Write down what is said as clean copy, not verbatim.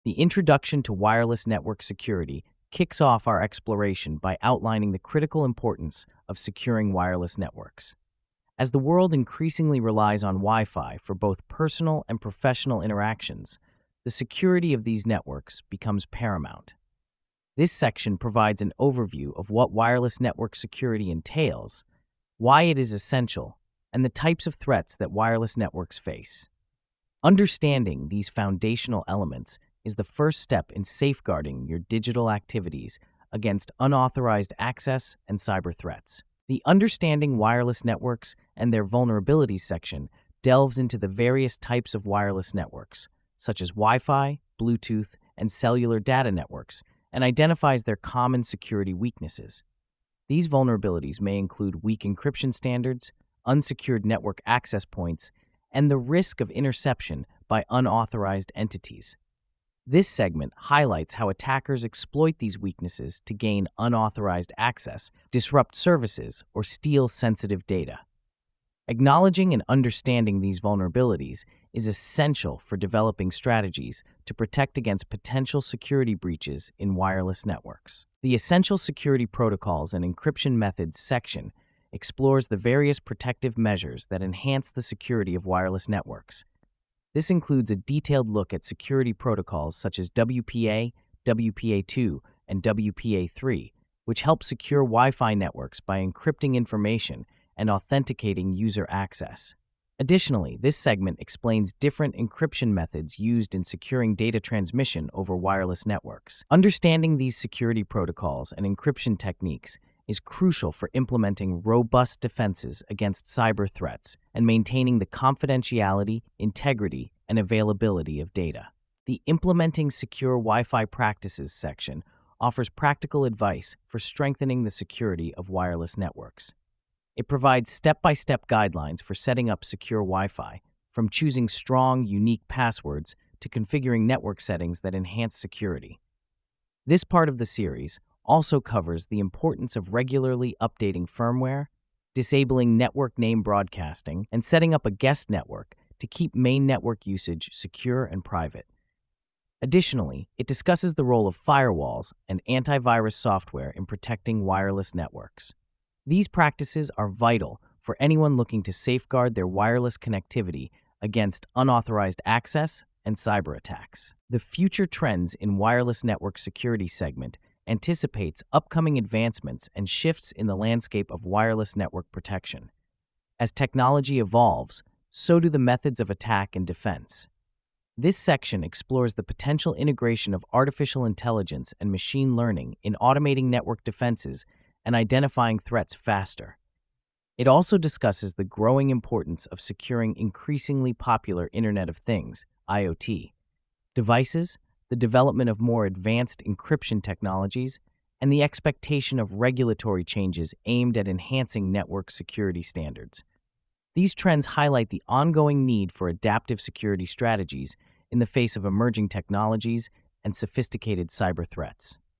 The introduction to wireless network security kicks off our exploration by outlining the critical importance of securing wireless networks. As the world increasingly relies on Wi-Fi for both personal and professional interactions, the security of these networks becomes paramount. This section provides an overview of what wireless network security entails, why it is essential, and the types of threats that wireless networks face. Understanding these foundational elements is the first step in safeguarding your digital activities against unauthorized access and cyber threats. The Understanding Wireless Networks and Their Vulnerabilities section delves into the various types of wireless networks, such as Wi-Fi, Bluetooth, and cellular data networks, and identifies their common security weaknesses. These vulnerabilities may include weak encryption standards, unsecured network access points, and the risk of interception by unauthorized entities. This segment highlights how attackers exploit these weaknesses to gain unauthorized access, disrupt services, or steal sensitive data. Acknowledging and understanding these vulnerabilities is essential for developing strategies to protect against potential security breaches in wireless networks. The Essential Security Protocols and Encryption Methods section explores the various protective measures that enhance the security of wireless networks. This includes a detailed look at security protocols such as WPA, WPA2, and WPA3, which help secure Wi-Fi networks by encrypting information and authenticating user access. Additionally, this segment explains different encryption methods used in securing data transmission over wireless networks. Understanding these security protocols and encryption techniques is crucial for implementing robust defenses against cyber threats and maintaining the confidentiality, integrity, and availability of data. The Implementing Secure Wi-Fi Practices section offers practical advice for strengthening the security of wireless networks. It provides step-by-step guidelines for setting up secure Wi-Fi, from choosing strong, unique passwords to configuring network settings that enhance security. This part of the series also covers the importance of regularly updating firmware, disabling network name broadcasting, and setting up a guest network to keep main network usage secure and private. Additionally, it discusses the role of firewalls and antivirus software in protecting wireless networks. These practices are vital for anyone looking to safeguard their wireless connectivity against unauthorized access and cyber attacks. The Future Trends in Wireless Network Security segment anticipates upcoming advancements and shifts in the landscape of wireless network protection. As technology evolves, so do the methods of attack and defense. This section explores the potential integration of artificial intelligence and machine learning in automating network defenses and identifying threats faster. It also discusses the growing importance of securing increasingly popular Internet of Things, IoT, devices, the development of more advanced encryption technologies, and the expectation of regulatory changes aimed at enhancing network security standards. These trends highlight the ongoing need for adaptive security strategies in the face of emerging technologies and sophisticated cyber threats.